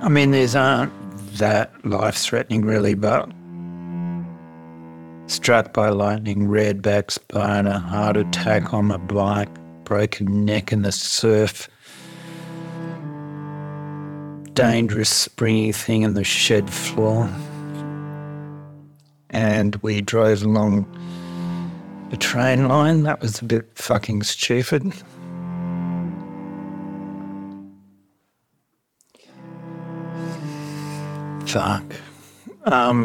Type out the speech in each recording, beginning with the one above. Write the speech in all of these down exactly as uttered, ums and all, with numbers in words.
I mean, these aren't that life-threatening really, but struck by lightning, red back spine, a heart attack on my bike, broken neck in the surf, dangerous springy thing in the shed floor. And we drove along the train line. That was a bit fucking stupid. Fuck. Um,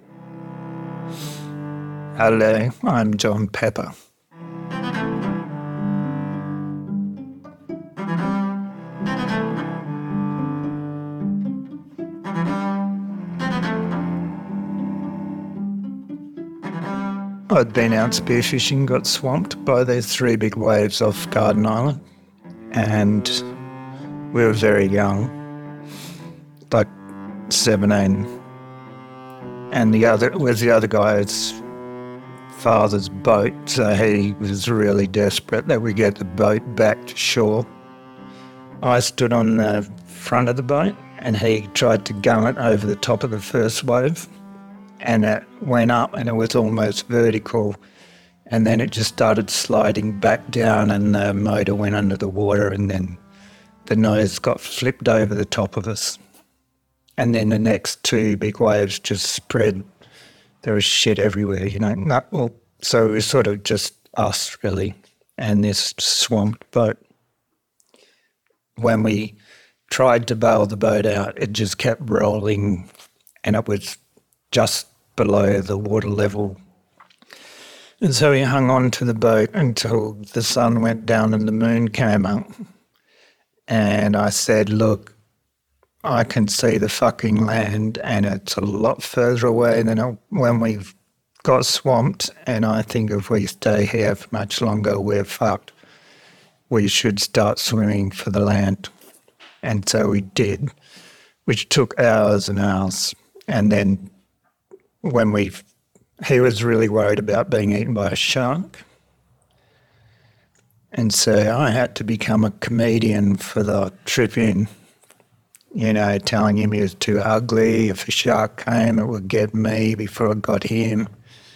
hello, I'm John Pepper. I'd been out spearfishing, got swamped by these three big waves off Garden Island, and we were very young, like seventeen, and the other was the other guy's father's boat, so he was really desperate that we get the boat back to shore. I stood on the front of the boat and he tried to gun it over the top of the first wave, and it went up and it was almost vertical, and then it just started sliding back down and the motor went under the water, and then the nose got flipped over the top of us. And then the next two big waves just spread. There was shit everywhere, you know. No, well, so it was sort of just us, really, and this swamped boat. When we tried to bail the boat out, it just kept rolling, and it was just below the water level. And so we hung on to the boat until the sun went down and the moon came up. And I said, look, I can see the fucking land and it's a lot further away than when we got swamped, and I think if we stay here for much longer, we're fucked. We should start swimming for the land. And so we did, which took hours and hours. And then when we, he was really worried about being eaten by a shark. And so I had to become a comedian for the trip in. You know, telling him he was too ugly. If a shark came, it would get me before it got him.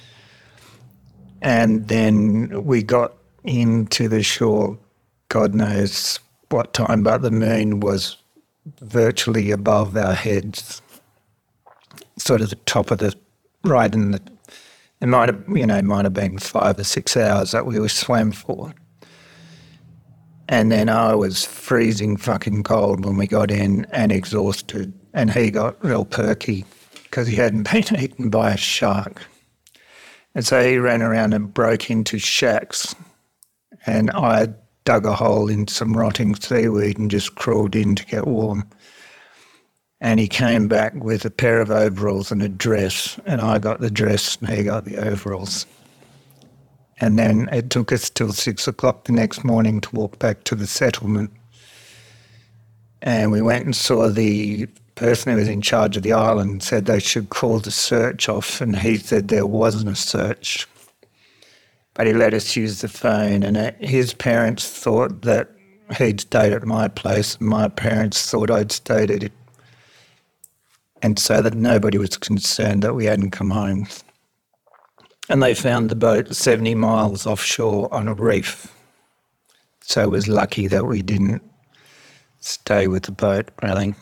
And then we got into the shore, God knows what time, but the moon was virtually above our heads, sort of the top of the, right in the, it might have, you know, it might have been five or six hours that we were swam for. And then I was freezing fucking cold when we got in and exhausted, and he got real perky because he hadn't been eaten by a shark. And so he ran around and broke into shacks, and I dug a hole in some rotting seaweed and just crawled in to get warm. And he came back with a pair of overalls and a dress, and I got the dress and he got the overalls. And then it took us till six o'clock the next morning to walk back to the settlement. And we went and saw the person who was in charge of the island, said they should call the search off, and he said there wasn't a search. But he let us use the phone, and his parents thought that he'd stayed at my place, and my parents thought I'd stayed at it. And so that nobody was concerned that we hadn't come home. And they found the boat seventy miles offshore on a reef. So it was lucky that we didn't stay with the boat, really.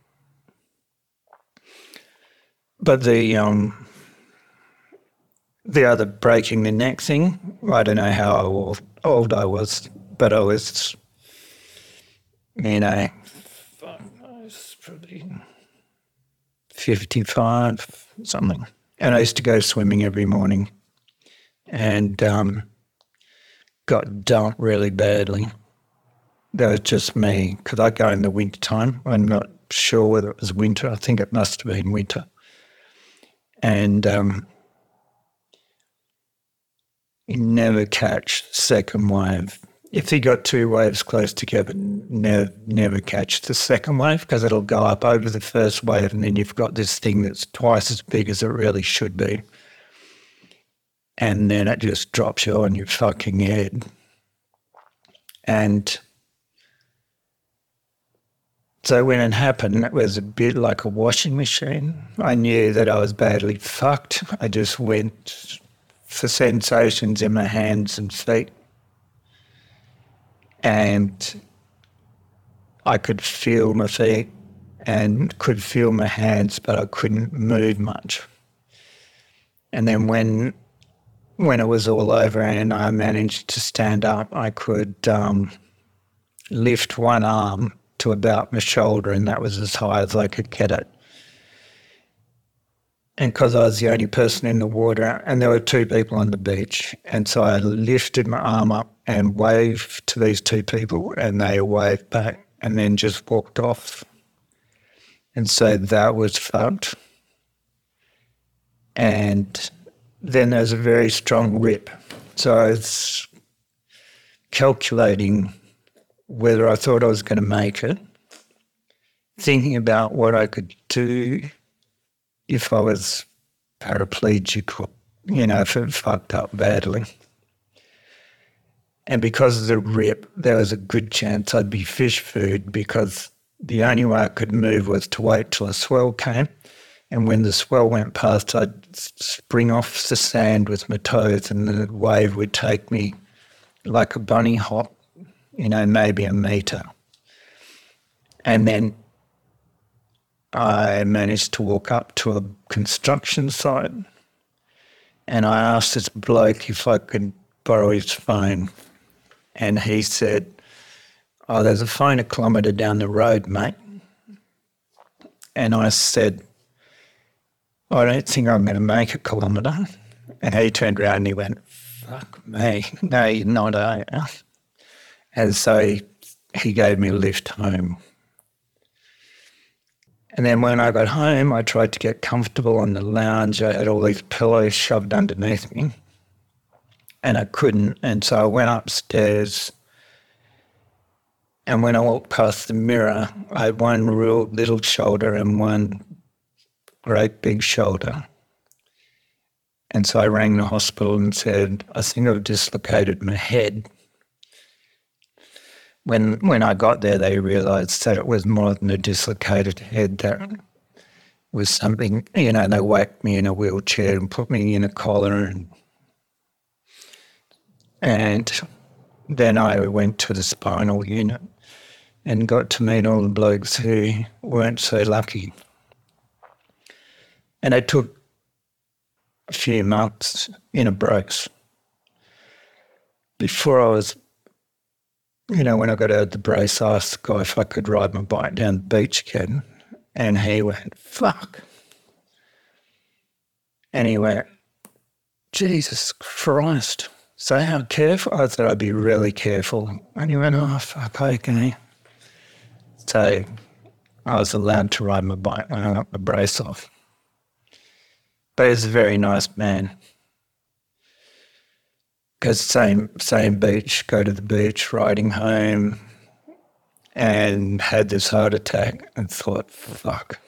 But the um, the other breaking the neck thing, I don't know how old, old I was, but I was, you know, I was probably fifty-five, something. And I used to go swimming every morning, and um, got dumped really badly. That was just me, because I go in the winter time. I'm not sure whether it was winter. I think it must have been winter. And um, you never catch the second wave. If you got two waves close together, never, never catch the second wave, because it'll go up over the first wave, and then you've got this thing that's twice as big as it really should be. And then it just drops you on your fucking head. And So when it happened, it was a bit like a washing machine. I knew that I was badly fucked. I just went for sensations in my hands and feet. And I could feel my feet and could feel my hands, but I couldn't move much. And then when when it was all over and I managed to stand up, I could um, lift one arm to about my shoulder, and that was as high as I could get it. And because I was the only person in the water, and there were two people on the beach, and so I lifted my arm up and waved to these two people, and they waved back, and then just walked off. And so that was fucked. And then there's a very strong rip. So I was calculating whether I thought I was going to make it, thinking about what I could do if I was paraplegic or, you know, if it fucked up badly. And because of the rip, there was a good chance I'd be fish food, because the only way I could move was to wait till a swell came. And when the swell went past, I'd spring off the sand with my toes and the wave would take me like a bunny hop, you know, maybe a metre. And then I managed to walk up to a construction site, and I asked this bloke if I could borrow his phone. And he said, "Oh, there's a phone a kilometre down the road, mate." And I said, "I don't think I'm going to make a kilometre." And he turned around and he went, "Fuck me, no, you're not, are you?" And so he, he gave me a lift home. And then when I got home, I tried to get comfortable on the lounge. I had all these pillows shoved underneath me, and I couldn't. And so I went upstairs, and when I walked past the mirror, I had one real little shoulder and one great big shoulder. And so I rang the hospital and said, "I think I've dislocated my head." When when I got there, they realised that it was more than a dislocated head. That was something, you know, they whacked me in a wheelchair and put me in a collar. And, and then I went to the spinal unit and got to meet all the blokes who weren't so lucky. And it took a few months in a brace before I was, you know, when I got out of the brace, I asked the guy if I could ride my bike down the beach again. And he went, "Fuck." And he went, "Jesus Christ. So how careful?" I said, "I'd be really careful." And he went, "Oh, fuck, okay." So I was allowed to ride my bike when I got my brace off. But he's a very nice man. Because same same beach, go to the beach, riding home, and had this heart attack and thought, fuck.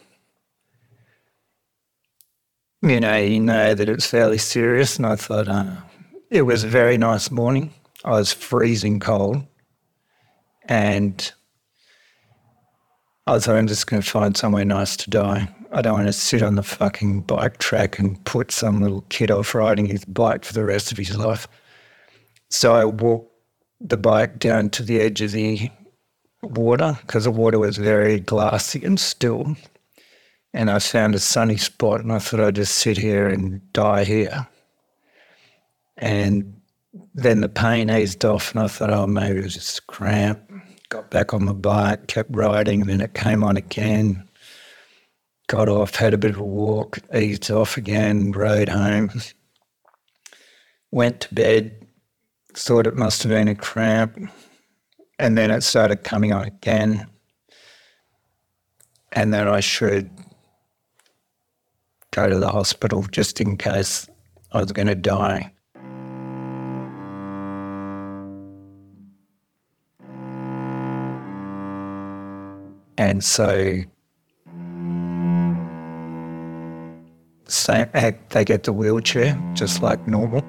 You know, you know that it's fairly serious. And I thought, uh, it was a very nice morning. I was freezing cold. And I thought, I'm just going to find somewhere nice to die. I don't want to sit on the fucking bike track and put some little kid off riding his bike for the rest of his life. So I walked the bike down to the edge of the water, because the water was very glassy and still. And I found a sunny spot, and I thought I'd just sit here and die here. And then the pain eased off, and I thought, oh, maybe it was just a cramp. Got back on my bike, kept riding, and then it came on again. Got off, had a bit of a walk, eased off again, rode home. Went to bed. Thought it must have been a cramp, and then it started coming on again, and that I should go to the hospital just in case I was going to die. And so same, they get the wheelchair just like normal.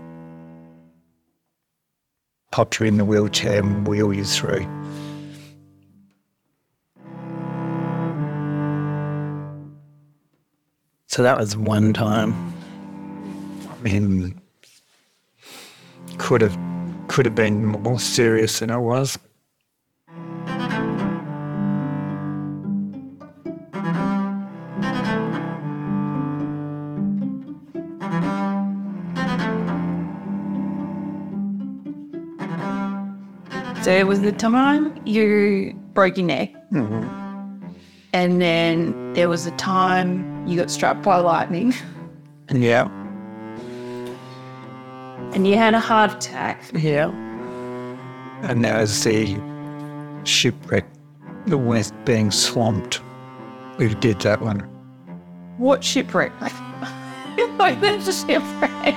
Pop you in the wheelchair and wheel you through. So that was one time. I mean, could have could have been more serious than I was. So it was the time you broke your neck, Mm-hmm. and then there was a time you got struck by lightning, Yeah. and you had a heart attack. Yeah. And there was the shipwreck, the west being swamped. We did that one. What shipwreck? Like, that's a shipwreck.